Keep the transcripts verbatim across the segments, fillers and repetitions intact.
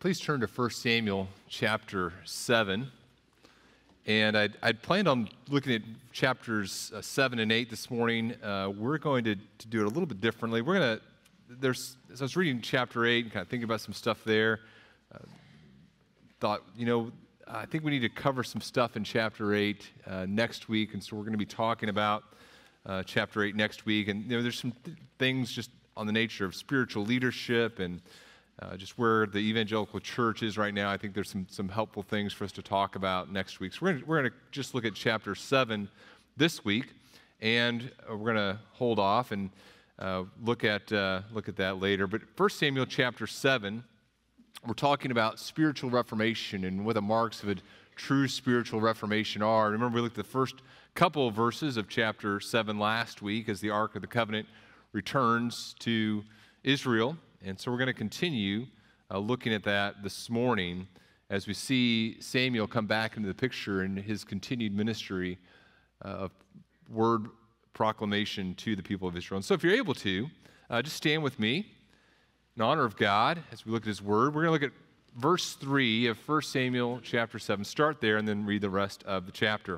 Please turn to First Samuel chapter seven. And I'd, I'd planned on looking at chapters uh, seven and eight this morning. Uh, we're going to, to do it a little bit differently. We're going to, there's, as I was reading chapter eight and kind of thinking about some stuff there, uh, thought, you know, I think we need to cover some stuff in chapter eight uh, next week. And so we're going to be talking about uh, chapter eight next week. And, you know, there's some th- things just on the nature of spiritual leadership and Uh, just where the evangelical church is right now. I think there's some some helpful things for us to talk about next week. So we're gonna, we're going to just look at chapter seven this week, and uh, we're going to hold off and uh, look at uh, look at that later. But First Samuel chapter seven, we're talking about spiritual reformation and what the marks of a true spiritual reformation are. Remember, we looked at the first couple of verses of chapter seven last week as the Ark of the Covenant returns to Israel. And so we're going to continue uh, looking at that this morning as we see Samuel come back into the picture in his continued ministry uh, of word proclamation to the people of Israel. And so if you're able to, uh, just stand with me in honor of God as we look at his word. We're going to look at verse three of First Samuel chapter seven. Start there and then read the rest of the chapter.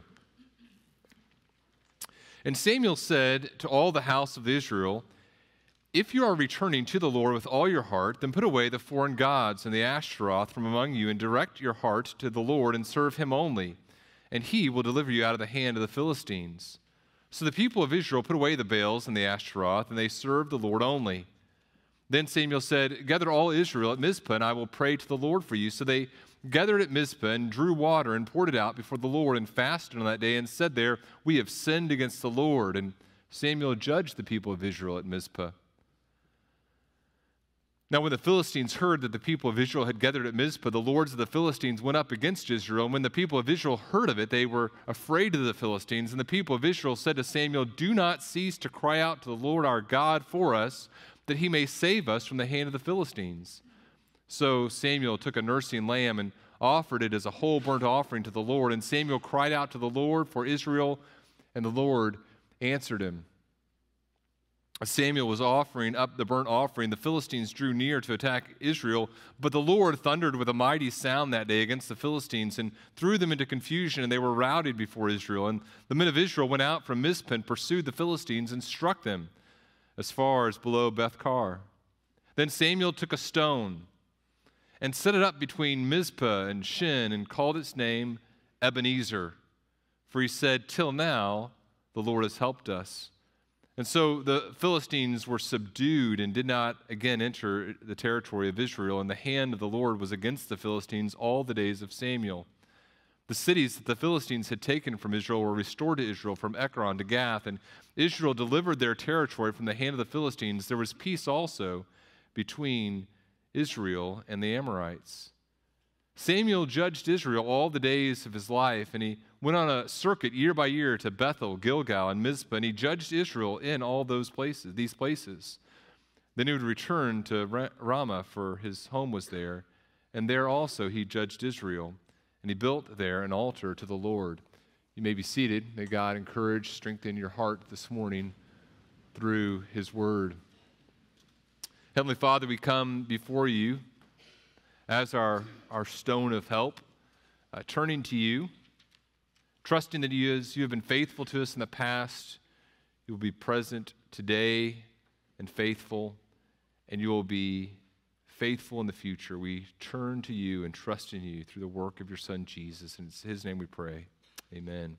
And Samuel said to all the house of Israel, "If you are returning to the Lord with all your heart, then put away the foreign gods and the Ashtaroth from among you, and direct your heart to the Lord and serve him only, and he will deliver you out of the hand of the Philistines." So the people of Israel put away the Baals and the Ashtaroth, and they served the Lord only. Then Samuel said, "Gather all Israel at Mizpah, and I will pray to the Lord for you." So they gathered at Mizpah and drew water and poured it out before the Lord and fasted on that day and said there, "We have sinned against the Lord." And Samuel judged the people of Israel at Mizpah. Now when the Philistines heard that the people of Israel had gathered at Mizpah, the lords of the Philistines went up against Israel. And when the people of Israel heard of it, they were afraid of the Philistines. And the people of Israel said to Samuel, "Do not cease to cry out to the Lord our God for us, that he may save us from the hand of the Philistines." So Samuel took a nursing lamb and offered it as a whole burnt offering to the Lord. And Samuel cried out to the Lord for Israel, and the Lord answered him. As Samuel was offering up the burnt offering, the Philistines drew near to attack Israel, but the Lord thundered with a mighty sound that day against the Philistines and threw them into confusion, and they were routed before Israel. And the men of Israel went out from Mizpah and pursued the Philistines and struck them as far as below Beth-kar. Then Samuel took a stone and set it up between Mizpah and Shin and called its name Ebenezer, for he said, "Till now the Lord has helped us." And so the Philistines were subdued and did not again enter the territory of Israel, and the hand of the Lord was against the Philistines all the days of Samuel. The cities that the Philistines had taken from Israel were restored to Israel from Ekron to Gath, and Israel delivered their territory from the hand of the Philistines. There was peace also between Israel and the Amorites. Samuel judged Israel all the days of his life, and he went on a circuit year by year to Bethel, Gilgal, and Mizpah, and he judged Israel in all those places, these places. Then he would return to Ramah, for his home was there, and there also he judged Israel, and he built there an altar to the Lord. You may be seated. May God encourage, strengthen your heart this morning through his word. Heavenly Father, we come before you as our, our stone of help, uh, turning to you, trusting that you, as you have been faithful to us in the past, you will be present today and faithful, and you will be faithful in the future. We turn to you and trust in you through the work of your Son, Jesus, and it's his name we pray. Amen.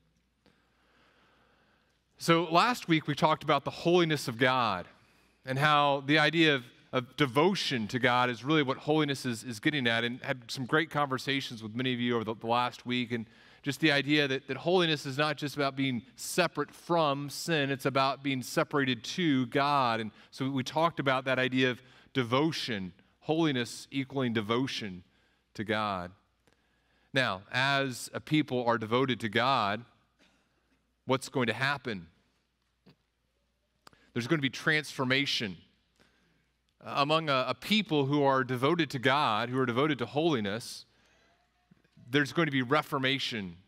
So last week we talked about the holiness of God and how the idea of of devotion to God is really what holiness is, is getting at, and had some great conversations with many of you over the, the last week, and just the idea that, that holiness is not just about being separate from sin, it's about being separated to God. And so we talked about that idea of devotion, holiness equaling devotion to God. Now, as a people are devoted to God, what's going to happen? There's going to be transformation. Among a, a people who are devoted to God, who are devoted to holiness, there's going to be reformation.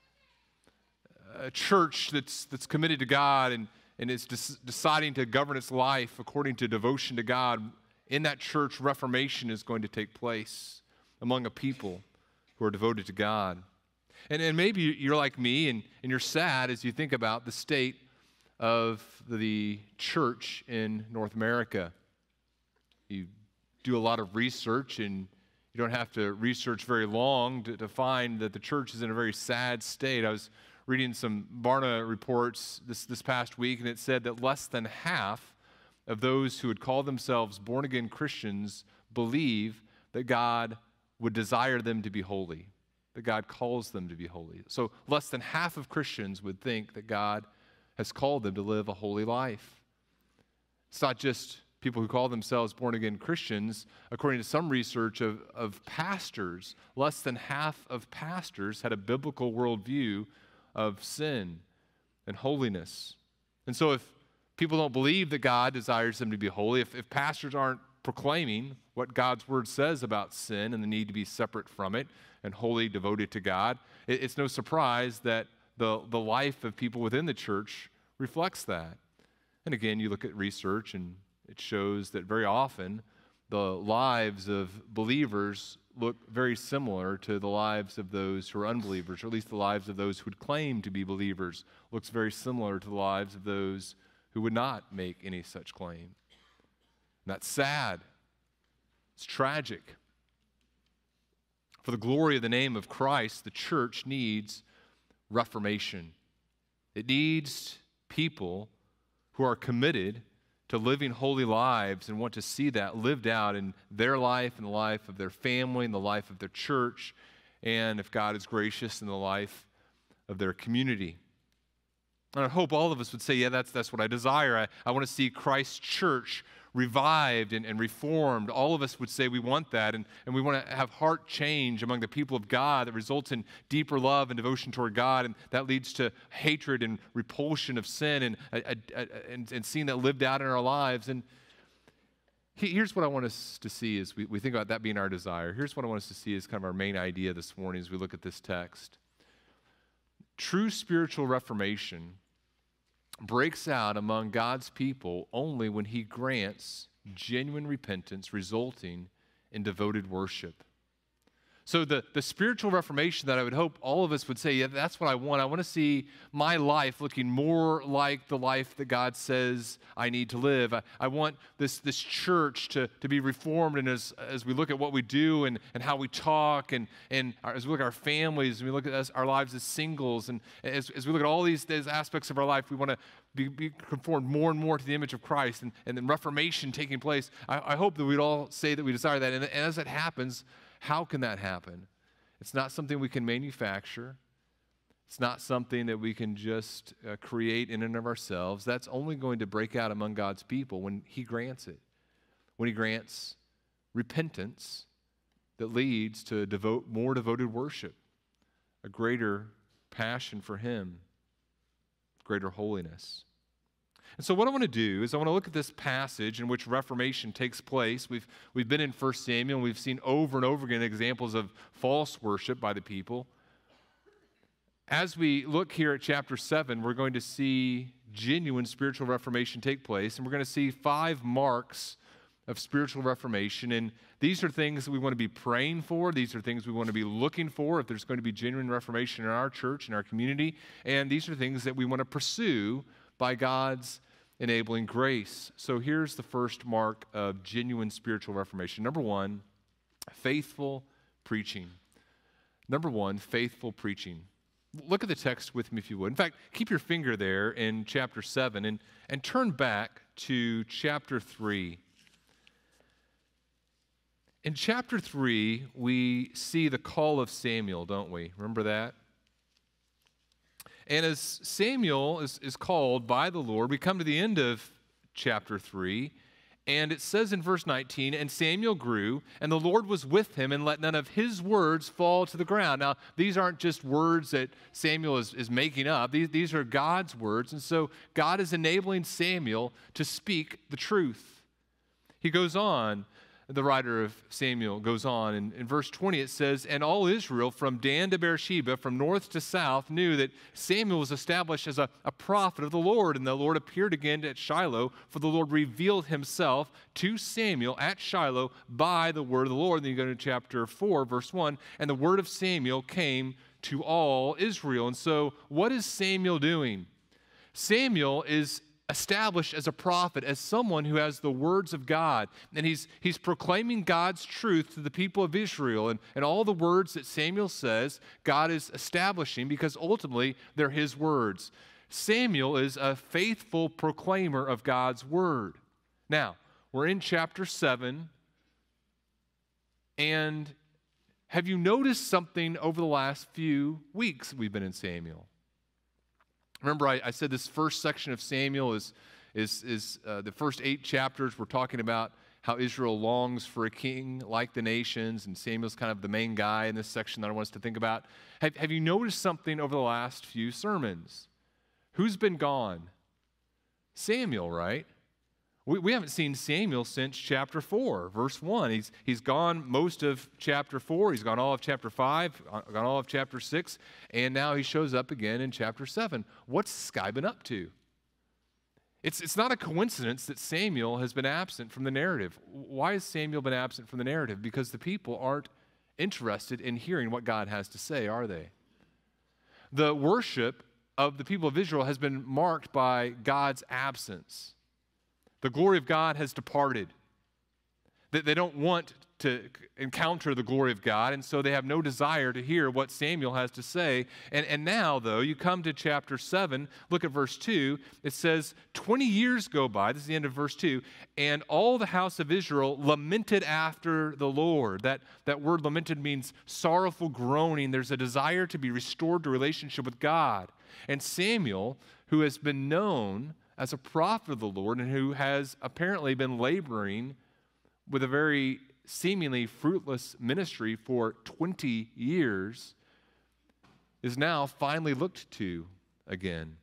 A church that's that's committed to God and, and is des- deciding to govern its life according to devotion to God, in that church, reformation is going to take place. among a people who are devoted to God. And, and maybe you're like me and, and you're sad as you think about the state of the church in North America. You do a lot of research, and you don't have to research very long to, to find that the church is in a very sad state. I was reading some Barna reports this, this past week, and it said that less than half of those who would call themselves born-again Christians believe that God would desire them to be holy, that God calls them to be holy. So less than half of Christians would think that God has called them to live a holy life. It's not just people who call themselves born-again Christians. According to some research of, of pastors, less than half of pastors had a biblical worldview of sin and holiness. And so if people don't believe that God desires them to be holy, if, if pastors aren't proclaiming what God's word says about sin and the need to be separate from it and wholly devoted to God, it, it's no surprise that the, the life of people within the church reflects that. And again, you look at research and it shows that very often the lives of believers look very similar to the lives of those who are unbelievers, or at least the lives of those who would claim to be believers looks very similar to the lives of those who would not make any such claim. And that's sad. It's tragic. For the glory of the name of Christ, the church needs reformation. It needs people who are committed to living holy lives and want to see that lived out in their life and the life of their family and the life of their church, and if God is gracious, in the life of their community. And I hope all of us would say, yeah, that's, that's what I desire. I, I want to see Christ's church revived and, and reformed. All of us would say we want that, and, and we want to have heart change among the people of God that results in deeper love and devotion toward God, and that leads to hatred and repulsion of sin and, a, a, a, and, and seeing that lived out in our lives. And he, here's what I want us to see as we, we think about that being our desire. Here's what I want us to see as kind of our main idea this morning as we look at this text. True spiritual reformation breaks out among God's people only when he grants genuine repentance resulting in devoted worship. So the, the spiritual reformation that I would hope all of us would say, yeah, that's what I want. I want to see my life looking more like the life that God says I need to live. I, I want this, this church to, to be reformed, and as, as we look at what we do and, and how we talk, and, and our, as we look at our families, and we look at us, our lives as singles, and as, as we look at all these, these aspects of our life, we want to be, be conformed more and more to the image of Christ, and, and then reformation taking place. I, I hope that we'd all say that we desire that, and, and as it happens, how can that happen? It's not something we can manufacture. It's not something that we can just uh, create in and of ourselves. That's only going to break out among God's people when he grants it, when he grants repentance that leads to devote, more devoted worship, a greater passion for him, greater holiness. And so what I want to do is I want to look at this passage in which Reformation takes place. We've, we've been in First Samuel, and we've seen over and over again examples of false worship by the people. As we look here at chapter seven, we're going to see genuine spiritual reformation take place, and we're going to see five marks of spiritual reformation. And these are things that we want to be praying for. These are things we want to be looking for if there's going to be genuine reformation in our church, in our community. And these are things that we want to pursue by God's enabling grace. So here's the first mark of genuine spiritual reformation. Number one, faithful preaching. Number one, faithful preaching. Look at the text with me if you would. In fact, keep your finger there in chapter seven and, and turn back to chapter three. In chapter three, we see the call of Samuel, don't we? Remember that? And as Samuel is, is called by the Lord, we come to the end of chapter three, and it says in verse nineteen, and Samuel grew, and the Lord was with him, and let none of his words fall to the ground. Now, these aren't just words that Samuel is, is making up. These, these are God's words, and so God is enabling Samuel to speak the truth. He goes on, the writer of Samuel goes on. In, in verse twenty, it says, "And all Israel from Dan to Beersheba, from north to south, knew that Samuel was established as a, a prophet of the Lord. And the Lord appeared again at Shiloh, for the Lord revealed himself to Samuel at Shiloh by the word of the Lord." And then you go to chapter four, verse one, "And the word of Samuel came to all Israel." And so what is Samuel doing? Samuel is established as a prophet, as someone who has the words of God. And he's, he's proclaiming God's truth to the people of Israel. And, and all the words that Samuel says, God is establishing because ultimately they're his words. Samuel is a faithful proclaimer of God's word. Now, we're in chapter seven, and have you noticed something over the last few weeks we've been in Samuel? Remember, I, I said this first section of Samuel is, is, is uh, the first eight chapters. We're talking about how Israel longs for a king like the nations, and Samuel's kind of the main guy in this section that I want us to think about. Have, have you noticed something over the last few sermons? Who's been gone? Samuel, right? We, we haven't seen Samuel since chapter four, verse one. He's, he's gone most of chapter four. He's gone all of chapter five, gone all of chapter six, and now he shows up again in chapter seven. What's this guy been up to? It's, it's not a coincidence that Samuel has been absent from the narrative. Why has Samuel been absent from the narrative? Because the people aren't interested in hearing what God has to say, are they? The worship of the people of Israel has been marked by God's absence. The glory of God has departed. They don't want to encounter the glory of God, and so they have no desire to hear what Samuel has to say. And, and now, though, you come to chapter seven, look at verse two. It says, twenty years go by, this is the end of verse two, "and all the house of Israel lamented after the Lord." That, that word lamented means sorrowful groaning. There's a desire to be restored to relationship with God. And Samuel, who has been known as a prophet of the Lord and who has apparently been laboring with a very seemingly fruitless ministry for twenty years, is now finally looked to again.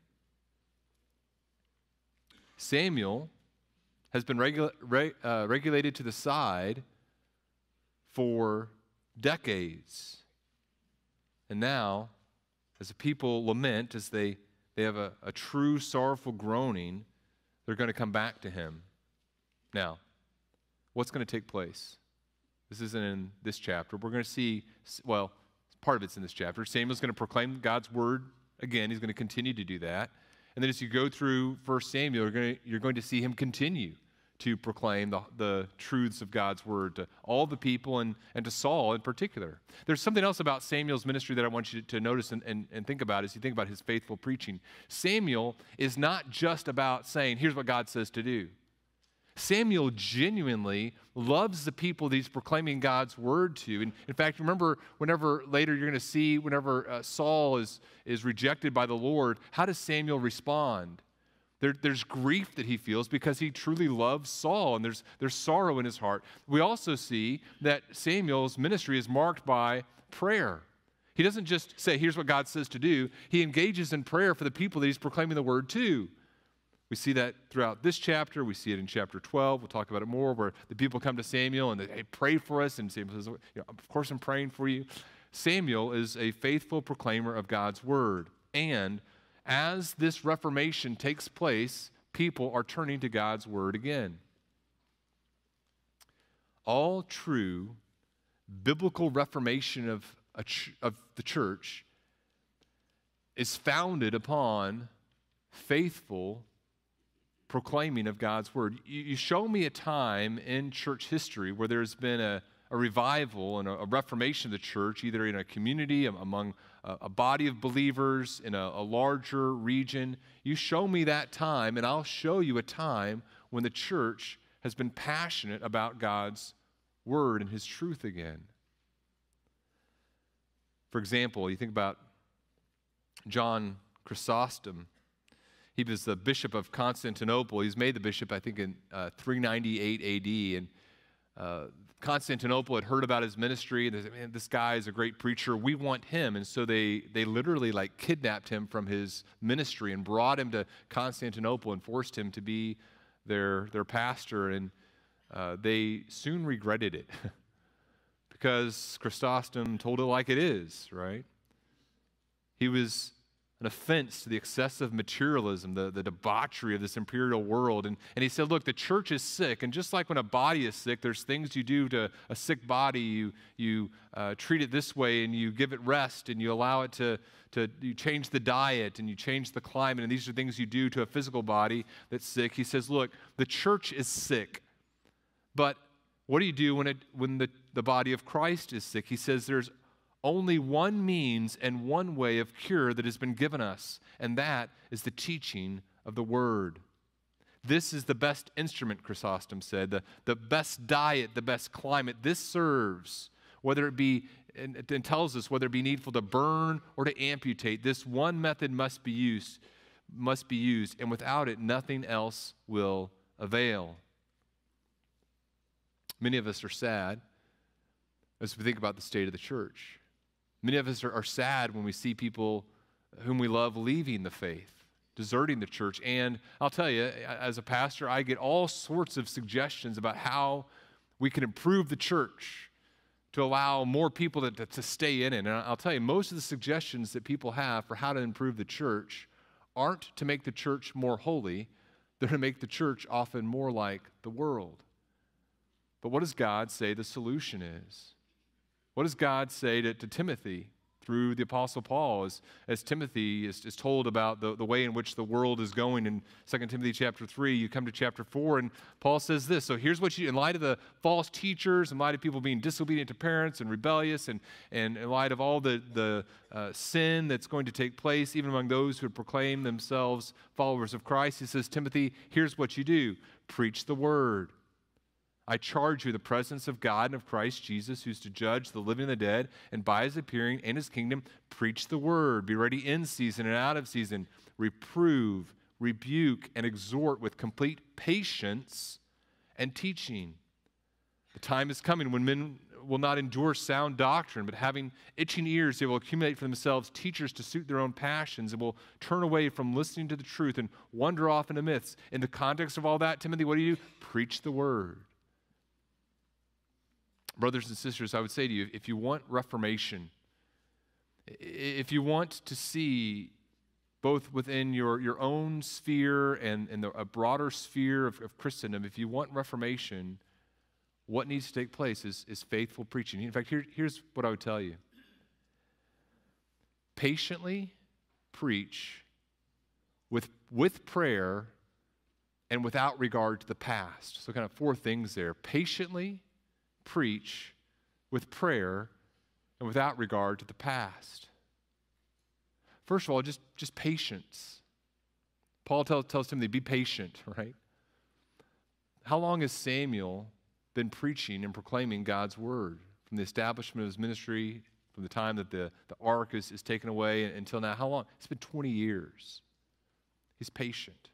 Samuel has been regula- re- uh, regulated to the side for decades. And now, as the people lament, as they They have a, a true sorrowful groaning, they're going to come back to him. Now, what's going to take place? This isn't in this chapter. We're going to see, well, part of it's in this chapter. Samuel's going to proclaim God's word again. He's going to continue to do that. And then as you go through First Samuel, you're going to, you're going to see him continue to proclaim the, the truths of God's word to all the people and, and to Saul in particular. There's something else about Samuel's ministry that I want you to notice and, and, and think about as you think about his faithful preaching. Samuel is not just about saying, here's what God says to do. Samuel genuinely loves the people that he's proclaiming God's word to. And in fact, remember, whenever later you're going to see, whenever uh, Saul is, is rejected by the Lord, how does Samuel respond? There, there's grief that he feels because he truly loves Saul, and there's, there's sorrow in his heart. We also see that Samuel's ministry is marked by prayer. He doesn't just say, here's what God says to do. He engages in prayer for the people that he's proclaiming the word to. We see that throughout this chapter. We see it in chapter twelve. We'll talk about it more, where the people come to Samuel and they hey, pray for us, and Samuel says, you know, of course I'm praying for you. Samuel is a faithful proclaimer of God's word, and as this reformation takes place, people are turning to God's word again. All true biblical reformation of, a ch- of the church is founded upon faithful proclaiming of God's word. You, you show me a time in church history where there's been a, a revival and a, a reformation of the church, either in a community, among a, a body of believers, in a, a larger region. You show me that time, and I'll show you a time when the church has been passionate about God's word and his truth again. For example, you think about John Chrysostom. He was the bishop of Constantinople. He was made the bishop, I think, in uh, three ninety-eight A D, and uh, Constantinople had heard about his ministry, and they said, man, this guy is a great preacher. We want him. And so they, they literally like kidnapped him from his ministry and brought him to Constantinople and forced him to be their, their pastor. And uh, they soon regretted it because Chrysostom told it like it is, right? He was an offense to the excessive materialism, the, the debauchery of this imperial world. And, and he said, look, the church is sick. And just like when a body is sick, there's things you do to a sick body. You, you uh, treat it this way, and you give it rest, and you allow it to, to, you change the diet, and you change the climate. And these are things you do to a physical body that's sick. He says, look, the church is sick. But what do you do when, it, when the, the body of Christ is sick? He says there's only one means and one way of cure that has been given us, and that is the teaching of the Word. This is the best instrument, Chrysostom said, the, the best diet, the best climate. This serves, whether it be, and it tells us whether it be needful to burn or to amputate. This one method must be used, must be used, and without it, nothing else will avail. Many of us are sad as we think about the state of the church. Many of us are, are sad when we see people whom we love leaving the faith, deserting the church. And I'll tell you, as a pastor, I get all sorts of suggestions about how we can improve the church to allow more people to, to, to stay in it. And I'll tell you, most of the suggestions that people have for how to improve the church aren't to make the church more holy. They're to make the church often more like the world. But what does God say the solution is? What does God say to, to Timothy through the Apostle Paul as, as Timothy is, is told about the, the way in which the world is going in Second Timothy chapter three? You come to chapter four, and Paul says this. So here's what you, in light of the false teachers, in light of people being disobedient to parents and rebellious, and, and in light of all the, the uh, sin that's going to take place, even among those who proclaim themselves followers of Christ, he says, Timothy, here's what you do. Preach the word. I charge you in the presence of God and of Christ Jesus, who's to judge the living and the dead, and by his appearing in his kingdom, preach the word. Be ready in season and out of season. Reprove, rebuke, and exhort with complete patience and teaching. The time is coming when men will not endure sound doctrine, but having itching ears, they will accumulate for themselves teachers to suit their own passions, and will turn away from listening to the truth and wander off into myths. In the context of all that, Timothy, what do you do? Preach the word. Brothers and sisters, I would say to you, if you want reformation, if you want to see both within your, your own sphere and, and the, a broader sphere of, of Christendom, if you want reformation, what needs to take place is, is faithful preaching. In fact, here, here's what I would tell you. Patiently preach with, with prayer and without regard to the past. So kind of four things there. Patiently preach with prayer and without regard to the past. First of all, just, just patience. Paul tells, tells Timothy, be patient, right? How long has Samuel been preaching and proclaiming God's word? From the establishment of his ministry, from the time that the, the ark is, is taken away until now, how long? It's been twenty years. He's patient.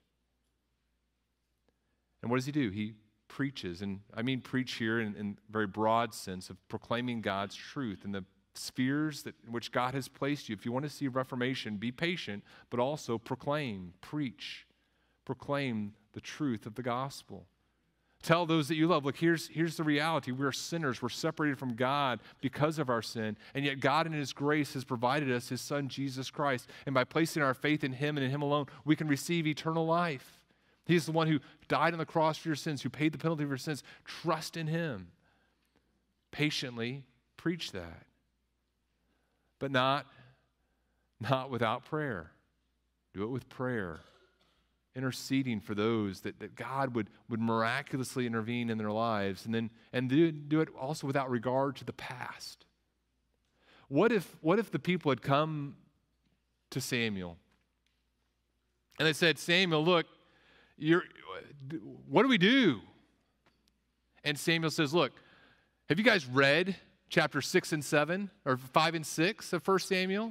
And what does he do? He preaches, and I mean preach here in, in a very broad sense of proclaiming God's truth in the spheres that, in which God has placed you. If you want to see reformation, be patient, but also proclaim, preach, proclaim the truth of the gospel. Tell those that you love, look, here's, here's the reality. We're sinners. We're separated from God because of our sin, and yet God in his grace has provided us his son, Jesus Christ, and by placing our faith in him and in him alone, we can receive eternal life. He's the one who died on the cross for your sins, who paid the penalty for your sins. Trust in him. Patiently preach that. But not, not without prayer. Do it with prayer. Interceding for those that, that God would, would miraculously intervene in their lives. And then and do, do it also without regard to the past. What if, what if the people had come to Samuel and they said, Samuel, look, You're, what do we do? And Samuel says, look, have you guys read chapter six and seven, or five and six of First Samuel?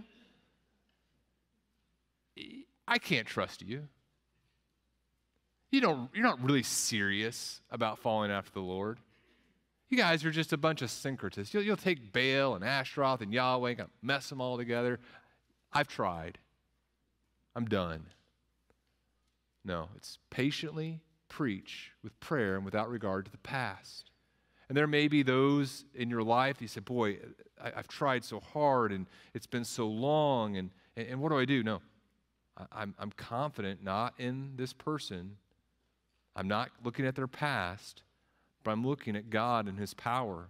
I can't trust you. You don't, you're not really serious about following after the Lord. You guys are just a bunch of syncretists. You'll, you'll take Baal and Ashtaroth and Yahweh and mess them all together. I've tried. I'm done. No, it's patiently preach with prayer and without regard to the past. And there may be those in your life, you say, boy, I, I've tried so hard and it's been so long, and, and, and what do I do? No, I, I'm, I'm confident not in this person. I'm not looking at their past, but I'm looking at God and his power.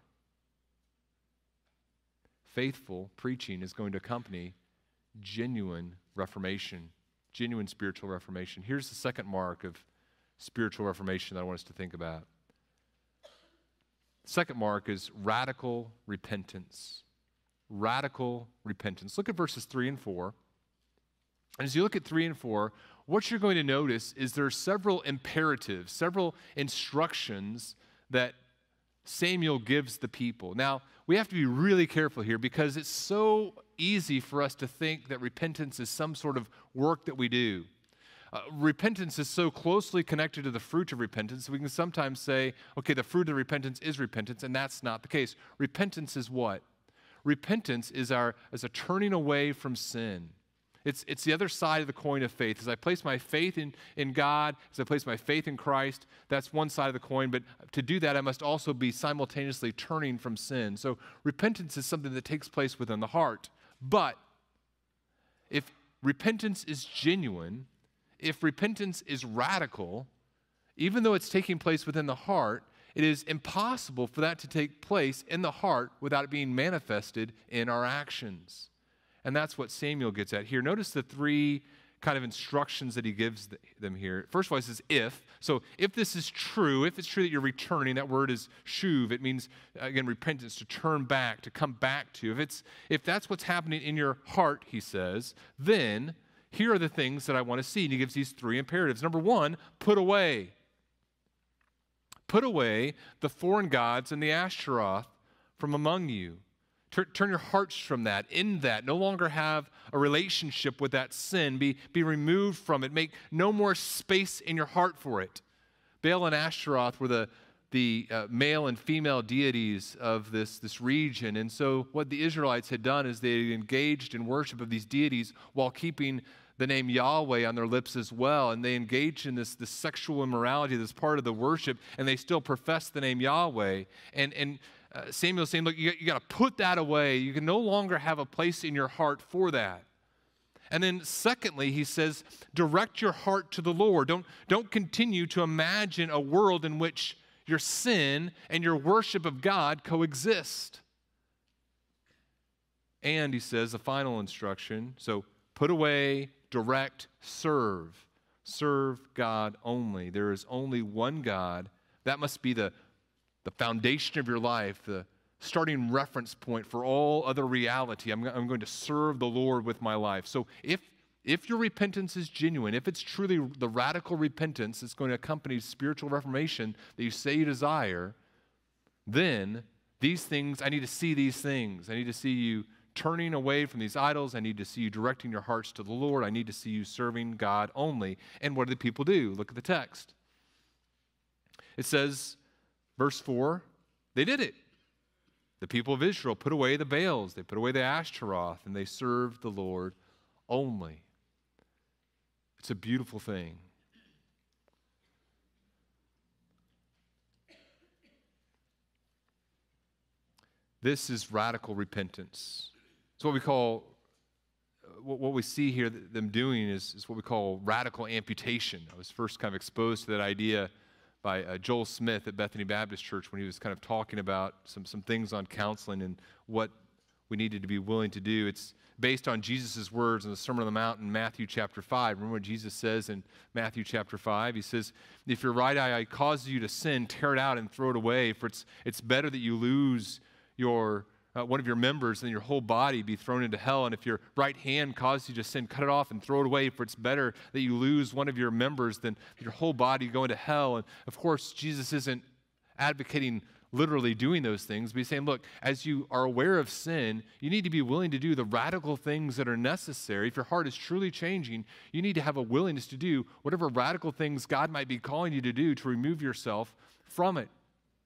Faithful preaching is going to accompany genuine reformation, genuine spiritual reformation. Here's the second mark of spiritual reformation that I want us to think about. The second mark is radical repentance. Radical repentance. Look at verses three and four. And as you look at three and four, what you're going to notice is there are several imperatives, several instructions that Samuel gives the people. Now, we have to be really careful here because it's so easy for us to think that repentance is some sort of work that we do. Uh, repentance is so closely connected to the fruit of repentance, we can sometimes say, okay, the fruit of repentance is repentance, and that's not the case. Repentance is what? Repentance is, our, is a turning away from sin. It's, it's the other side of the coin of faith. As I place my faith in, in God, as I place my faith in Christ, that's one side of the coin. But to do that, I must also be simultaneously turning from sin. So repentance is something that takes place within the heart. But if repentance is genuine, if repentance is radical, even though it's taking place within the heart, it is impossible for that to take place in the heart without it being manifested in our actions. And that's what Samuel gets at here. Notice the three kind of instructions that he gives them here. First of all, he says, if. So if this is true, if it's true that you're returning, that word is shuv. It means, again, repentance, to turn back, to come back to. If it's if that's what's happening in your heart, he says, then here are the things that I want to see. And he gives these three imperatives. Number one, put away. Put away the foreign gods and the Ashtaroth from among you. Turn, turn your hearts from that, in that. No longer have a relationship with that sin. Be, be removed from it. Make no more space in your heart for it. Baal and Ashtaroth were the, the uh, male and female deities of this, this region. And so what the Israelites had done is they engaged in worship of these deities while keeping the name Yahweh on their lips as well. And they engaged in this, this sexual immorality that's part of the worship, and they still profess the name Yahweh. And, and uh, Samuel's saying, look, you, you got to put that away. You can no longer have a place in your heart for that. And then secondly, he says, direct your heart to the Lord. Don't, don't continue to imagine a world in which your sin and your worship of God coexist. And he says, the final instruction, so put away, direct, serve. Serve God only. There is only one God. That must be the, the foundation of your life, the starting reference point for all other reality. I'm, I'm going to serve the Lord with my life. So if, if your repentance is genuine, if it's truly the radical repentance that's going to accompany spiritual reformation that you say you desire, then these things, I need to see these things. I need to see you turning away from these idols. I need to see you directing your hearts to the Lord. I need to see you serving God only. And what do the people do? Look at the text. It says, verse four, they did it. The people of Israel put away the Baals, they put away the Ashtaroth, and they served the Lord only. It's a beautiful thing. This is radical repentance. It's what we call, what we see here them doing is, is what we call radical amputation. I was first kind of exposed to that idea by uh, Joel Smith at Bethany Baptist Church when he was kind of talking about some, some things on counseling and what we needed to be willing to do. It's based on Jesus' words in the Sermon on the Mount in Matthew chapter five. Remember what Jesus says in Matthew chapter five? He says, if your right eye causes you to sin, tear it out and throw it away, for it's, it's better that you lose your Uh, one of your members, and your whole body be thrown into hell. And if your right hand causes you to sin, cut it off and throw it away, for it's better that you lose one of your members than your whole body go into hell. And of course, Jesus isn't advocating literally doing those things, but he's saying, look, as you are aware of sin, you need to be willing to do the radical things that are necessary. If your heart is truly changing, you need to have a willingness to do whatever radical things God might be calling you to do to remove yourself from it.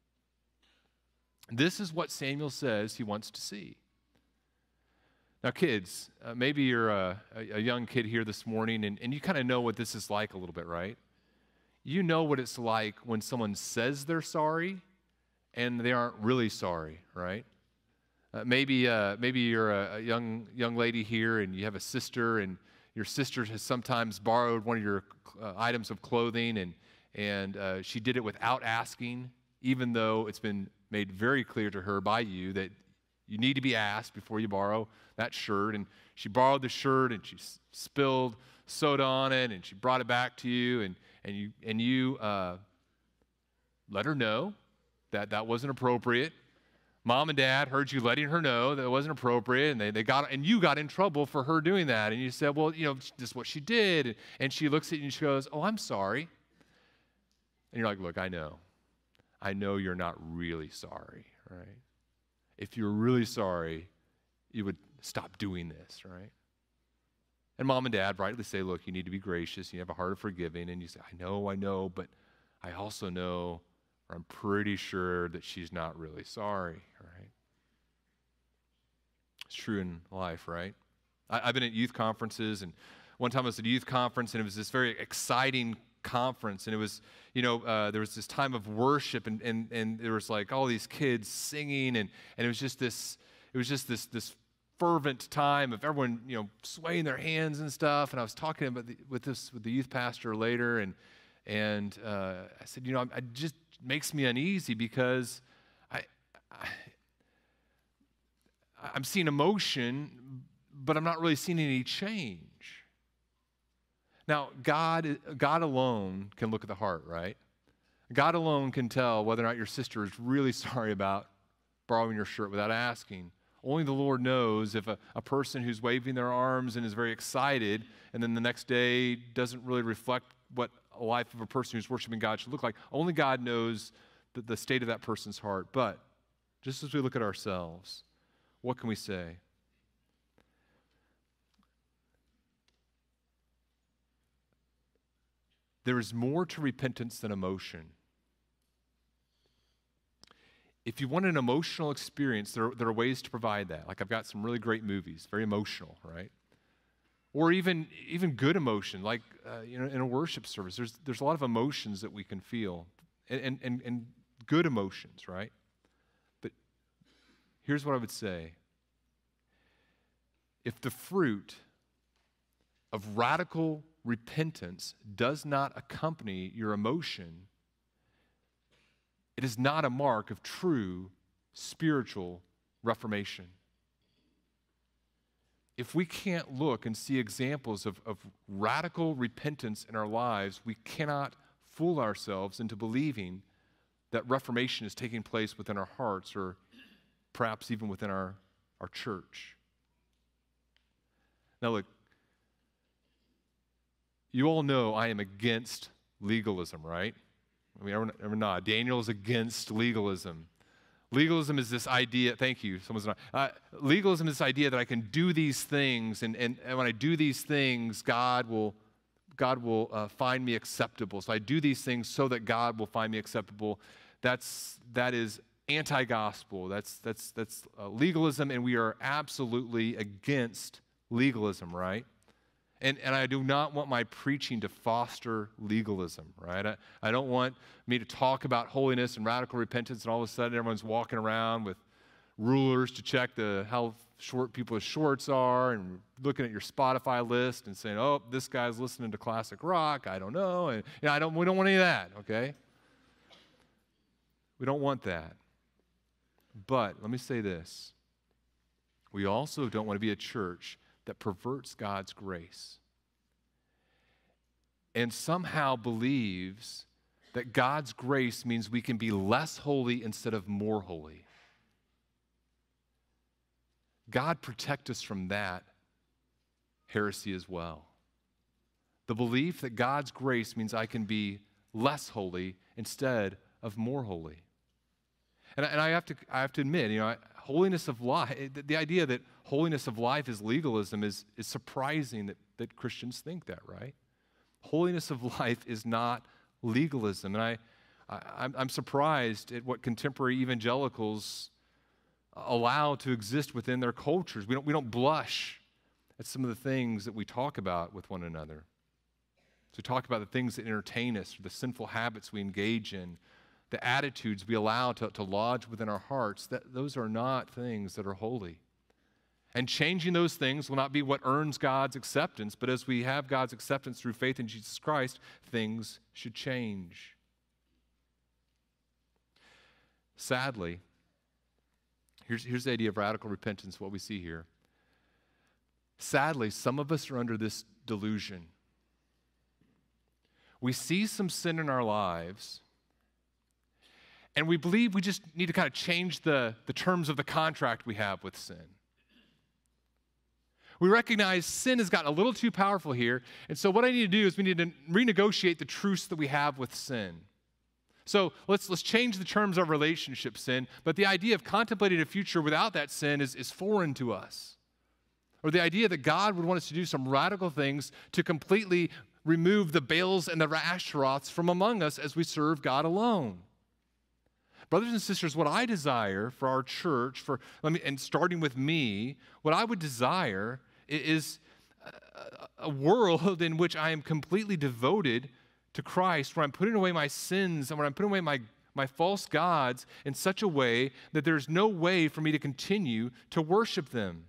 This is what Samuel says he wants to see. Now, kids, uh, maybe you're a, a young kid here this morning, and, and you kind of know what this is like a little bit, right? you know what it's like when someone says they're sorry and they aren't really sorry, right? Uh, maybe uh, maybe you're a, a young young lady here and you have a sister, and your sister has sometimes borrowed one of your uh, items of clothing, and and uh, she did it without asking, even though it's been made very clear to her by you that you need to be asked before you borrow that shirt. And she borrowed the shirt and she s- spilled soda on it, and she brought it back to you, and and you and you uh, let her know that that wasn't appropriate. Mom and Dad heard you letting her know that it wasn't appropriate, and they, they got and you got in trouble for her doing that. And you said, well, you know, this is what she did. And, and she looks at you and she goes, oh, I'm sorry. And you're like, look, I know. I know you're not really sorry, right? If you're really sorry, you would stop doing this, right? And Mom and Dad rightly say, look, you need to be gracious. You have a heart of forgiving. And you say, I know, I know, but I also know, or I'm pretty sure that she's not really sorry, right? It's true in life, right? I, I've been at youth conferences, and one time I was at a youth conference, and it was this very exciting conference, and it was, you know, uh, there was this time of worship, and and and there was like all these kids singing, and and it was just this, it was just this this fervent time of everyone, you know, swaying their hands and stuff. And I was talking about the, with this with the youth pastor later, and and uh, I said, you know, I, I just makes me uneasy because I, I I'm seeing emotion, but I'm not really seeing any change. Now, God, God alone can look at the heart, right? God alone can tell whether or not your sister is really sorry about borrowing your shirt without asking. Only the Lord knows if a, a person who's waving their arms and is very excited, and then the next day doesn't really reflect what a life of a person who's worshiping God should look like. Only God knows the, the state of that person's heart. But just as we look at ourselves, what can we say? There is more to repentance than emotion. If you want an emotional experience, there, there are ways to provide that. Like I've got some really great movies, very emotional, right? Or even even good emotion, like uh, you know, in a worship service, there's there's a lot of emotions that we can feel, and and and good emotions, right? But here's what I would say: if the fruit of radical repentance does not accompany your emotion, it is not a mark of true spiritual reformation. If we can't look and see examples of, of radical repentance in our lives, we cannot fool ourselves into believing that reformation is taking place within our hearts, or perhaps even within our, our church. Now look, you all know I am against legalism, right? I mean, everyone, everyone nod. Daniel is against legalism. Legalism is this idea, thank you, someone's not. Uh, legalism is this idea that I can do these things, and, and, and when I do these things, God will, God will uh, find me acceptable. So I do these things so that God will find me acceptable. That's, that is anti-gospel. That's, that's, that's uh, legalism, and we are absolutely against legalism, right? And, and I do not want my preaching to foster legalism, right? I, I don't want me to talk about holiness and radical repentance, and all of a sudden everyone's walking around with rulers to check the how short people's shorts are, and looking at your Spotify list and saying, oh, this guy's listening to classic rock, I don't know. And you know, I don't, we don't want any of that, okay? We don't want that. But let me say this. We also don't want to be a church that perverts God's grace and somehow believes that God's grace means we can be less holy instead of more holy. God protect us from that heresy as well. The belief that God's grace means I can be less holy instead of more holy. And, and I have to, I have to admit, you know, I, holiness of life, the, the idea that holiness of life is legalism is, is surprising that, that Christians think that, right? Holiness of life is not legalism. And I, I, I'm, I'm surprised at what contemporary evangelicals allow to exist within their cultures. We don't, we don't blush at some of the things that we talk about with one another. So we talk about the things that entertain us, the sinful habits we engage in, the attitudes we allow to, to lodge within our hearts. That, those are not things that are holy. And changing those things will not be what earns God's acceptance, but as we have God's acceptance through faith in Jesus Christ, things should change. Sadly, here's, here's the idea of radical repentance, what we see here. Sadly, some of us are under this delusion. We see some sin in our lives, and we believe we just need to kind of change the, the terms of the contract we have with sin. We recognize sin has gotten a little too powerful here, and so what I need to do is we need to renegotiate the truce that we have with sin. So let's, let's change the terms of relationship sin, but the idea of contemplating a future without that sin is, is foreign to us. Or the idea that God would want us to do some radical things to completely remove the Baals and the Ashtaroths from among us as we serve God alone. Brothers and sisters, what I desire for our church, for let me, and starting with me, what I would desire is a, a world in which I am completely devoted to Christ, where I'm putting away my sins and where I'm putting away my, my false gods in such a way that there's no way for me to continue to worship them.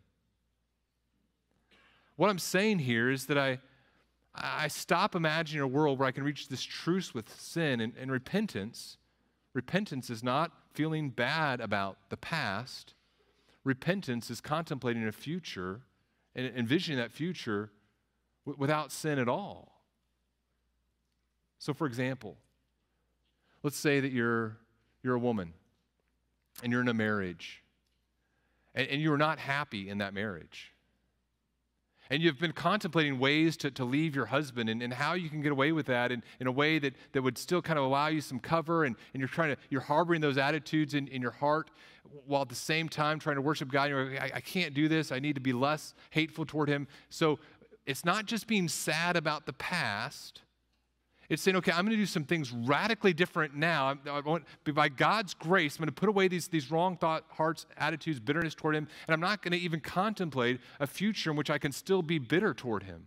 What I'm saying here is that I, I stop imagining a world where I can reach this truce with sin and, and repentance. Repentance is not feeling bad about the past. Repentance is contemplating a future and envisioning that future w- without sin at all. So, for example, let's say that you're, you're a woman and you're in a marriage and, and you're not happy in that marriage. And you've been contemplating ways to, to leave your husband and, and how you can get away with that in, in a way that, that would still kind of allow you some cover, and, and you're trying to, you're harboring those attitudes in, in your heart while at the same time trying to worship God. You're like, I, I can't do this. I need to be less hateful toward him. So it's not just being sad about the past. It's saying, okay, I'm going to do some things radically different now. I want, by God's grace, I'm going to put away these, these wrong thought, hearts, attitudes, bitterness toward him, and I'm not going to even contemplate a future in which I can still be bitter toward him.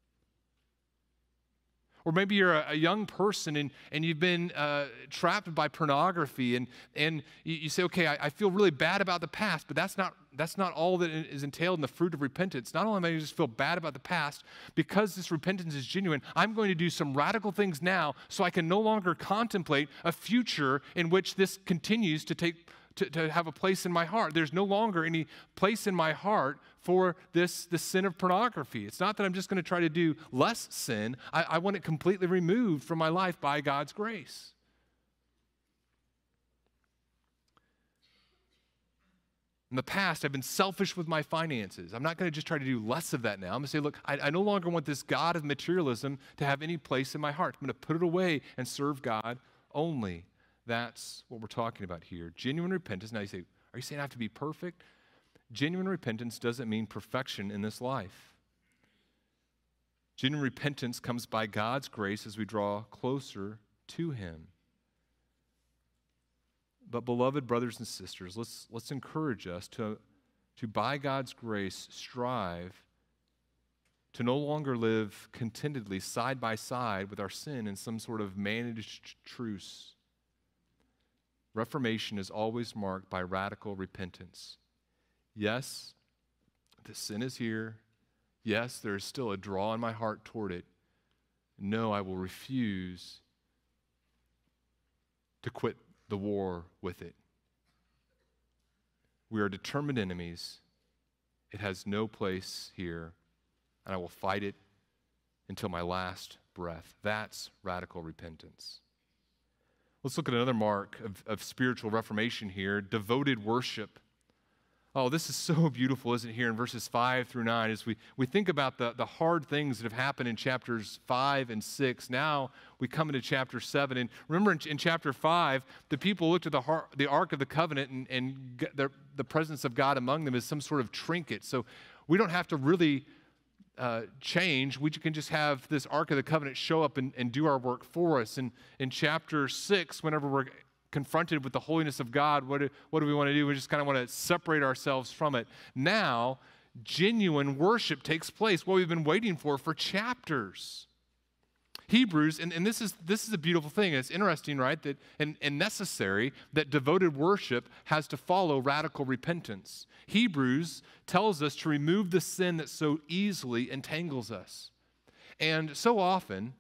Or maybe you're a, a young person and, and you've been uh, trapped by pornography, and, and you, you say, okay, I, I feel really bad about the past, but that's not, that's not all that is entailed in the fruit of repentance. Not only am I going to just feel bad about the past, because this repentance is genuine, I'm going to do some radical things now so I can no longer contemplate a future in which this continues to take To, to have a place in my heart. There's no longer any place in my heart for this, this sin of pornography. It's not that I'm just going to try to do less sin. I, I want it completely removed from my life by God's grace. In the past, I've been selfish with my finances. I'm not going to just try to do less of that now. I'm going to say, look, I, I no longer want this God of materialism to have any place in my heart. I'm going to put it away and serve God only. That's what we're talking about here. Genuine repentance. Now you say, are you saying I have to be perfect? Genuine repentance doesn't mean perfection in this life. Genuine repentance comes by God's grace as we draw closer to him. But beloved brothers and sisters, let's, let's encourage us to, to, by God's grace, strive to no longer live contentedly side by side with our sin in some sort of managed truce. Reformation is always marked by radical repentance. Yes, the sin is here. Yes, there is still a draw in my heart toward it. No, I will refuse to quit the war with it. We are determined enemies. It has no place here, and I will fight it until my last breath. That's radical repentance. Let's look at another mark of, of spiritual reformation here, devoted worship. Oh, this is so beautiful, isn't it, here in verses five through nine, as we, we think about the, the hard things that have happened in chapters five and six. Now we come into chapter seven, and remember in, in chapter five, the people looked at the, heart, the Ark of the Covenant and, and the, the presence of God among them as some sort of trinket. So we don't have to really Uh, change. We can just have this Ark of the Covenant show up and, and do our work for us. And in chapter six, whenever we're confronted with the holiness of God, what do, what do we want to do? We just kind of want to separate ourselves from it. Now, genuine worship takes place, what we've been waiting for for chapters. Hebrews, and, and this is this is a beautiful thing. It's interesting, right? That and, and necessary that devoted worship has to follow radical repentance. Hebrews tells us to remove the sin that so easily entangles us. And so often,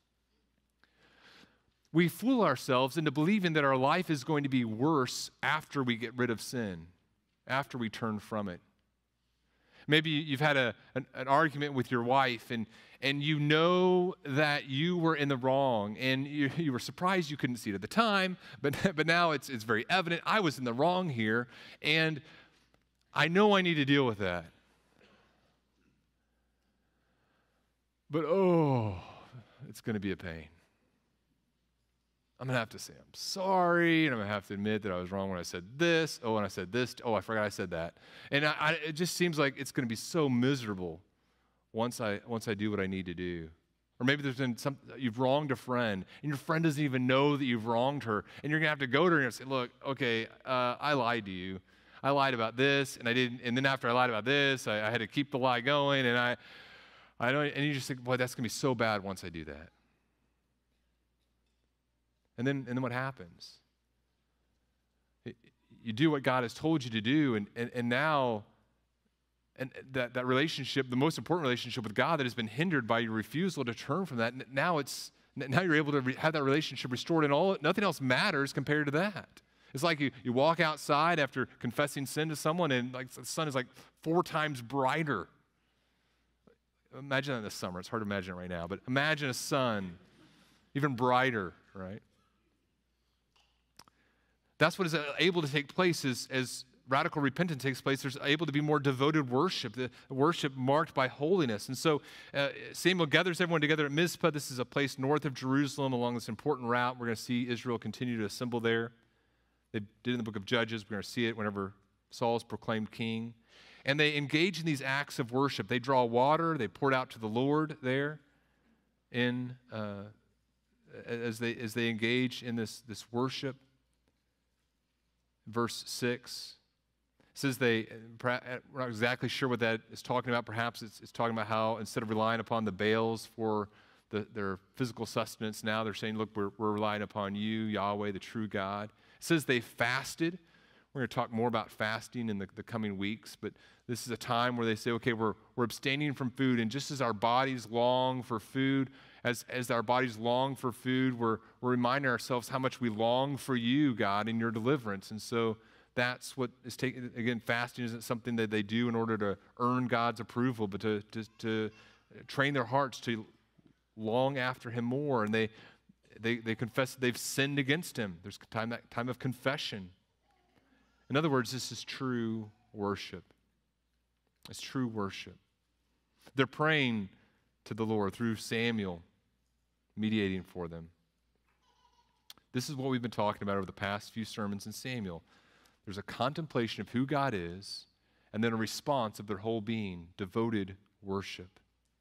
we fool ourselves into believing that our life is going to be worse after we get rid of sin, after we turn from it. Maybe you've had a, an, an argument with your wife, and, and you know that you were in the wrong, and you, you were surprised you couldn't see it at the time, but, but now it's, it's very evident. I was in the wrong here, and I know I need to deal with that. But, oh, it's going to be a pain. I'm going to have to say I'm sorry, and I'm going to have to admit that I was wrong when I said this. Oh, and I said this. Oh, I forgot I said that. And I, I, it just seems like it's going to be so miserable once I once I do what I need to do. Or maybe there's been some, you've wronged a friend, and your friend doesn't even know that you've wronged her, and you're going to have to go to her and say, look, okay, uh, I lied to you. I lied about this, and I didn't. And then after I lied about this, I, I had to keep the lie going, and I, I don't. And you just think, boy, that's going to be so bad once I do that. And then, and then what happens? It, you do what God has told you to do, and, and, and now and that, that relationship, the most important relationship with God that has been hindered by your refusal to turn from that, now it's now you're able to re- have that relationship restored, and all nothing else matters compared to that. It's like you, you walk outside after confessing sin to someone, and like the sun is like four times brighter. Imagine that in the summer. It's hard to imagine it right now, but imagine a sun even brighter, right? That's what is able to take place as, as radical repentance takes place. There's able to be more devoted worship, the worship marked by holiness. And so uh, Samuel gathers everyone together at Mizpah. This is a place north of Jerusalem along this important route. We're going to see Israel continue to assemble there. They did in the book of Judges. We're going to see it whenever Saul is proclaimed king. And they engage in these acts of worship. They draw water. They pour it out to the Lord there in, uh, as, they, as they engage in this, this worship. Verse six says they, we're not exactly sure what that is talking about. Perhaps it's, it's talking about how instead of relying upon the Baals for the, their physical sustenance, now they're saying, look, we're, we're relying upon you, Yahweh, the true God. It says they fasted. We're going to talk more about fasting in the, the coming weeks, but this is a time where they say, okay, we're, we're abstaining from food, and just as our bodies long for food, as, as our bodies long for food, we're, we're reminding ourselves how much we long for you, God, in your deliverance. And so that's what is taking, again, fasting isn't something that they do in order to earn God's approval, but to, to, to train their hearts to long after him more. And they, they, they confess that they've sinned against him. There's time, that time of confession. In other words, this is true worship. It's true worship. They're praying to the Lord through Samuel, mediating for them. This is what we've been talking about over the past few sermons in Samuel. There's a contemplation of who God is, and then a response of their whole being, devoted worship.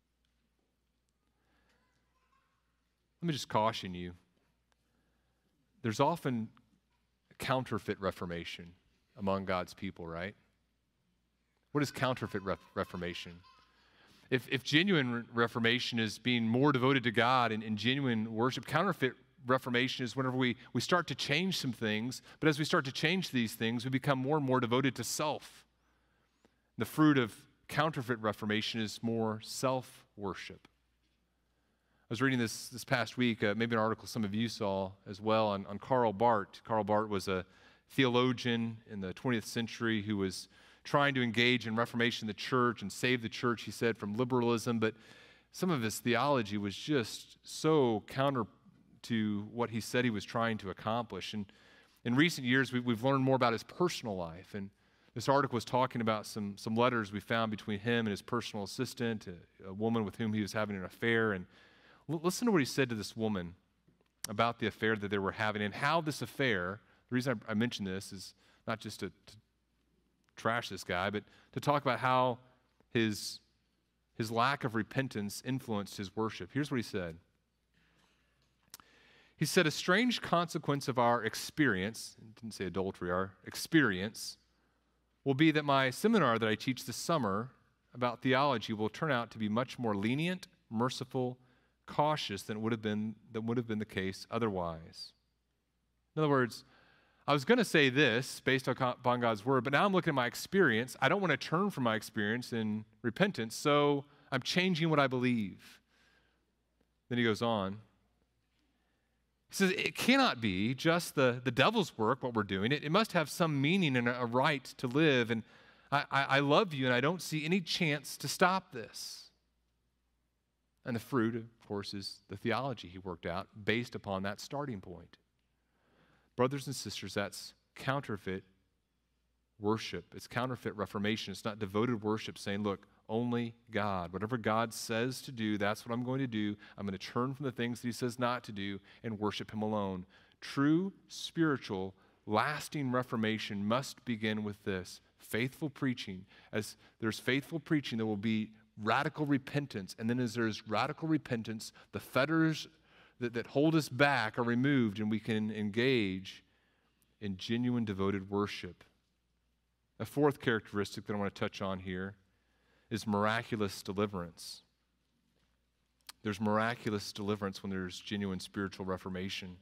Let me just caution you. There's often counterfeit reformation among God's people, right? What is counterfeit ref- reformation? If, if genuine reformation is being more devoted to God and, and genuine worship, counterfeit reformation is whenever we, we start to change some things, but as we start to change these things, we become more and more devoted to self. The fruit of counterfeit reformation is more self-worship. I was reading this this past week, uh, maybe an article some of you saw as well, on, on Karl Barth. Karl Barth was a theologian in the twentieth century who was trying to engage in reformation of the church and save the church, he said, from liberalism, but some of his theology was just so counter to what he said he was trying to accomplish. And in recent years, we, we've learned more about his personal life, and this article was talking about some, some letters we found between him and his personal assistant, a, a woman with whom he was having an affair. And l- listen to what he said to this woman about the affair that they were having and how this affair, the reason I, I mention this is not just to, to trash this guy, but to talk about how his, his lack of repentance influenced his worship. Here's what he said. He said, a strange consequence of our experience, didn't say adultery, our experience, will be that my seminar that I teach this summer about theology will turn out to be much more lenient, merciful, cautious than it would have been that would have been the case otherwise. In other words, I was going to say this based upon God's word, but now I'm looking at my experience. I don't want to turn from my experience in repentance, so I'm changing what I believe. Then he goes on. He says, it cannot be just the, the devil's work, what we're doing. It, it must have some meaning and a, a right to live. And I, I, I love you, and I don't see any chance to stop this. And the fruit, of course, is the theology he worked out based upon that starting point. Brothers and sisters, that's counterfeit worship. It's counterfeit reformation. It's not devoted worship saying, look, only God. Whatever God says to do, that's what I'm going to do. I'm going to turn from the things that he says not to do and worship him alone. True spiritual, lasting reformation must begin with this, faithful preaching. As there's faithful preaching, there will be radical repentance. And then as there's radical repentance, the fetters that, that hold us back are removed, and we can engage in genuine devoted worship. A fourth characteristic that I want to touch on here is miraculous deliverance. There's miraculous deliverance when there's genuine spiritual reformation.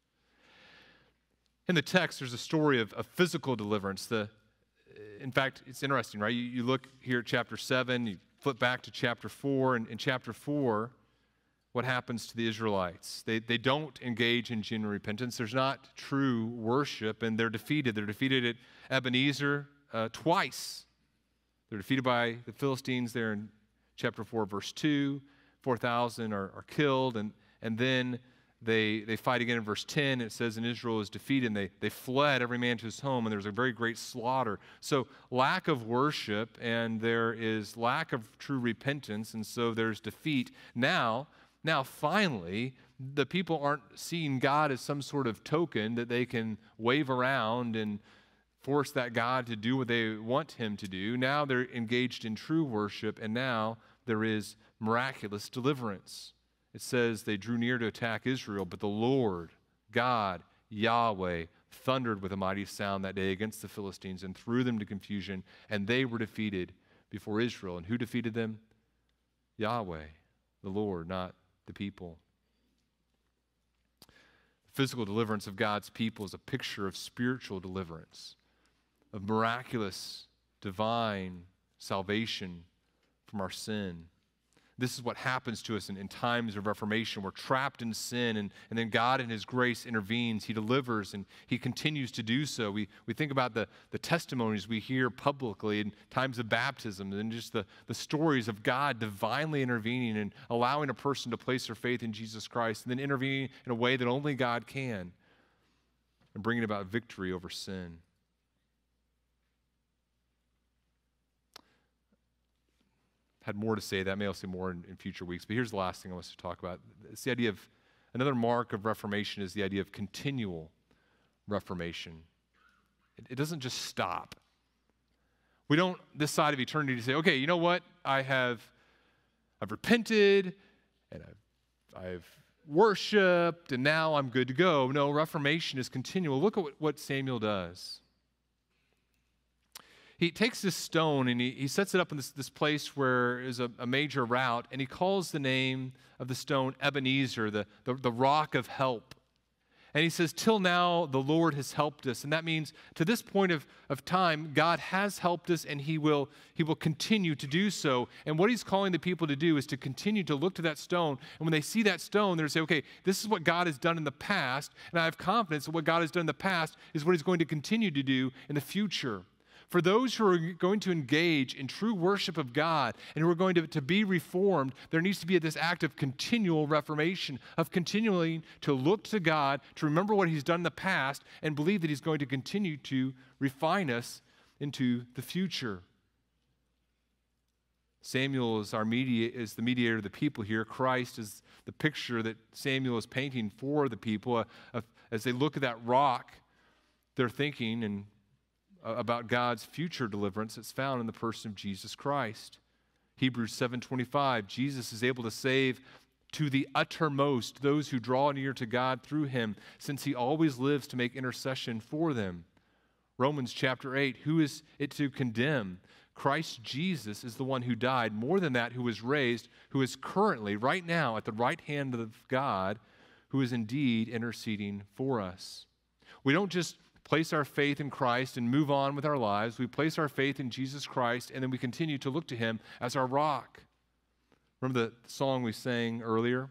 In the text, there's a story of, of physical deliverance. The, in fact, it's interesting, right? You, you look here at chapter seven, you flip back to chapter four, and in chapter four, what happens to the Israelites? They, they don't engage in genuine repentance. There's not true worship, and they're defeated. They're defeated at Ebenezer uh, twice. They're defeated by the Philistines there in chapter four, verse two. four thousand are, are killed, and, and then they, they fight again in verse ten. It says, and Israel is defeated, and they, they fled every man to his home, and there was a very great slaughter. So lack of worship, and there is lack of true repentance, and so there's defeat. Now, now finally, the people aren't seeing God as some sort of token that they can wave around and force that God to do what they want him to do. Now they're engaged in true worship, and now there is miraculous deliverance. It says they drew near to attack Israel, but the Lord, God, Yahweh, thundered with a mighty sound that day against the Philistines and threw them to confusion, and they were defeated before Israel. And who defeated them? Yahweh, the Lord, not the people. Physical deliverance of God's people is a picture of spiritual deliverance, of miraculous, divine salvation from our sin. This is what happens to us in, in times of reformation. We're trapped in sin, and, and then God in his grace intervenes. He delivers, and he continues to do so. We, we think about the, the testimonies we hear publicly in times of baptism, and just the, the stories of God divinely intervening and allowing a person to place their faith in Jesus Christ, and then intervening in a way that only God can, and bringing about victory over sin. Had more to say that. Maybe I'll say more in, in future weeks. But here's the last thing I want to talk about. It's the idea of, another mark of reformation is the idea of continual reformation. It, it doesn't just stop. We don't, this side of eternity, say, okay, you know what? I have, I've repented, and I've, I've worshiped, and now I'm good to go. No, reformation is continual. Look at what, what Samuel does. He takes this stone and he, he sets it up in this, this place where is a, a major route, and he calls the name of the stone Ebenezer, the, the, the rock of help. And he says, till now the Lord has helped us. And that means to this point of, of time, God has helped us, and he will, he will continue to do so. And what he's calling the people to do is to continue to look to that stone. And when they see that stone, they're say, okay, this is what God has done in the past, and I have confidence that what God has done in the past is what he's going to continue to do in the future. For those who are going to engage in true worship of God and who are going to, to be reformed, there needs to be this act of continual reformation, of continuing to look to God, to remember what he's done in the past, and believe that he's going to continue to refine us into the future. Samuel is, our media, is the mediator of the people here. Christ is the picture that Samuel is painting for the people. Uh, uh, as they look at that rock, they're thinking and about God's future deliverance that's found in the person of Jesus Christ. Hebrews seven twenty-five, Jesus is able to save to the uttermost those who draw near to God through him, since he always lives to make intercession for them. Romans chapter eight, who is it to condemn? Christ Jesus is the one who died. More than that, who was raised, who is currently, right now, at the right hand of God, who is indeed interceding for us. We don't just place our faith in Christ and move on with our lives. We place our faith in Jesus Christ, and then we continue to look to him as our rock. Remember the song we sang earlier?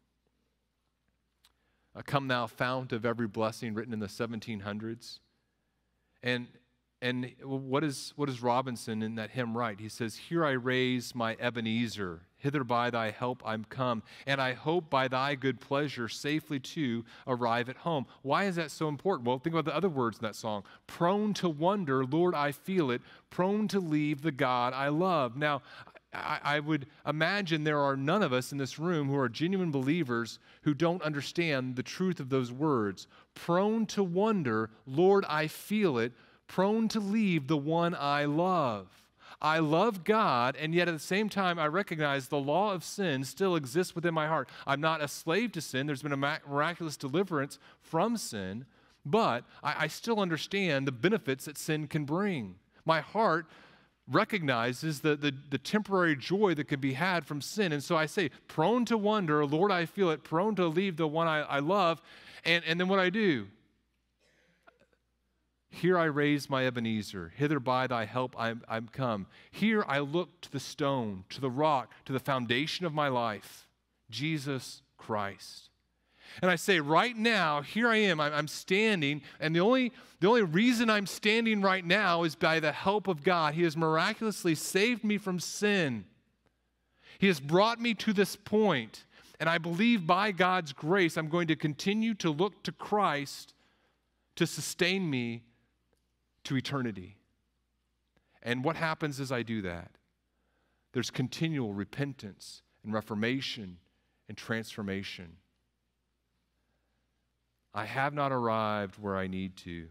Uh, Come thou fount of every blessing, written in the seventeen hundreds. And and what is what is Robinson in that hymn write? He says, "Here I raise my Ebenezer, hither by thy help I'm come, and I hope by thy good pleasure safely to arrive at home." Why is that so important? Well, think about the other words in that song. Prone to wonder, Lord, I feel it, prone to leave the God I love. Now, I, I would imagine there are none of us in this room who are genuine believers who don't understand the truth of those words. Prone to wonder, Lord, I feel it, prone to leave the one I love. I love God, and yet at the same time, I recognize the law of sin still exists within my heart. I'm not a slave to sin. There's been a miraculous deliverance from sin, but I, I still understand the benefits that sin can bring. My heart recognizes the, the, the temporary joy that can be had from sin. And so I say, prone to wonder, Lord, I feel it, prone to leave the one I, I love. And, and then what I do? Here I raise my Ebenezer, hither by thy help I'm, I'm come. Here I look to the stone, to the rock, to the foundation of my life, Jesus Christ. And I say, right now, here I am, I'm, I'm standing, and the only, the only reason I'm standing right now is by the help of God. He has miraculously saved me from sin. He has brought me to this point, and I believe by God's grace, I'm going to continue to look to Christ to sustain me to eternity. And what happens as I do that? There's continual repentance and reformation and transformation. I have not arrived where I need to.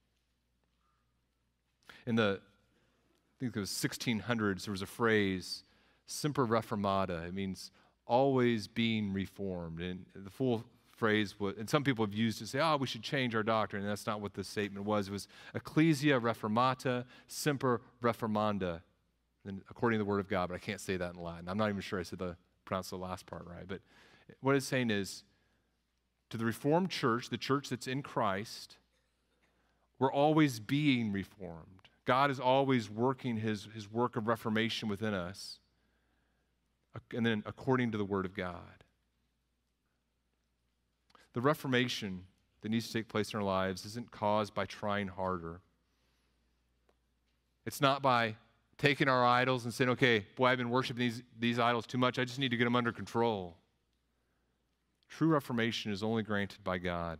In the, I think it was sixteen hundreds, there was a phrase, semper reformata. It means always being reformed. And the full phrase, was, and some people have used it to say, oh, we should change our doctrine. And that's not what this statement was. It was ecclesia reformata, semper reformanda, and according to the word of God, but I can't say that in Latin. I'm not even sure I said the pronounced the last part right. But what it's saying is, to the Reformed church, the church that's in Christ, we're always being reformed. God is always working his, his work of reformation within us, and then according to the Word of God. The reformation that needs to take place in our lives isn't caused by trying harder. It's not by taking our idols and saying, okay, boy, I've been worshiping these, these idols too much. I just need to get them under control. True reformation is only granted by God.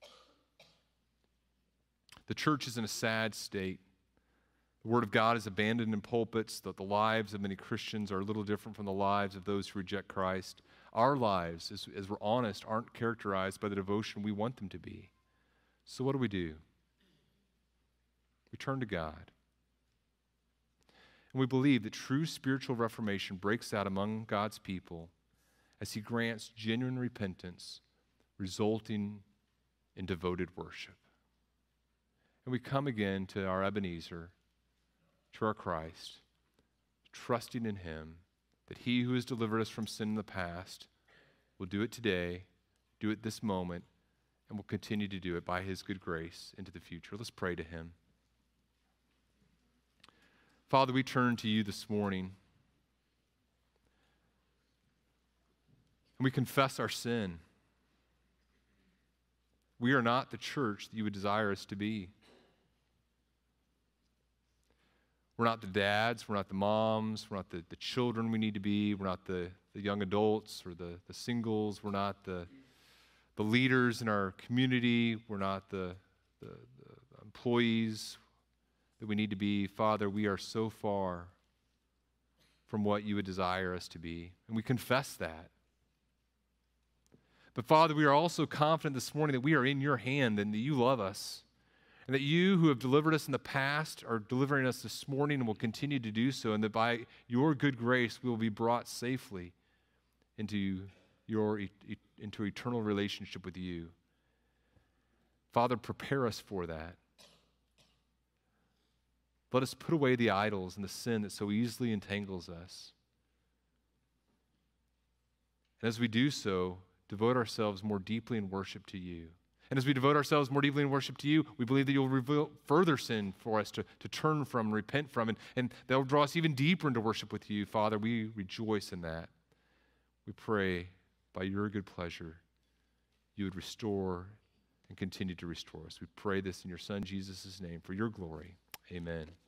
The church is in a sad state. The Word of God is abandoned in pulpits. That the lives of many Christians are a little different from the lives of those who reject Christ. Our lives, as, as we're honest, aren't characterized by the devotion we want them to be. So what do we do? We turn to God. And we believe that true spiritual reformation breaks out among God's people as he grants genuine repentance, resulting in devoted worship. And we come again to our Ebenezer, to our Christ, trusting in him that he who has delivered us from sin in the past will do it today, do it this moment, and will continue to do it by his good grace into the future. Let's pray to him. Father, we turn to you this morning. And we confess our sin. We are not the church that you would desire us to be. We're not the dads, we're not the moms, we're not the, the children we need to be, we're not the, the young adults or the, the singles, we're not the, the leaders in our community, we're not the, the, the employees that we need to be. Father, we are so far from what you would desire us to be, and we confess that. But Father, we are also confident this morning that we are in your hand and that you love us, and that you who have delivered us in the past are delivering us this morning and will continue to do so, and that by your good grace we will be brought safely into your into eternal relationship with you. Father, prepare us for that. Let us put away the idols and the sin that so easily entangles us. And as we do so, devote ourselves more deeply in worship to you. And as we devote ourselves more deeply in worship to you, we believe that you'll reveal further sin for us to, to turn from, repent from, and, and that'll draw us even deeper into worship with you. Father, we rejoice in that. We pray by your good pleasure, you would restore and continue to restore us. We pray this in your Son, Jesus' name, for your glory. Amen.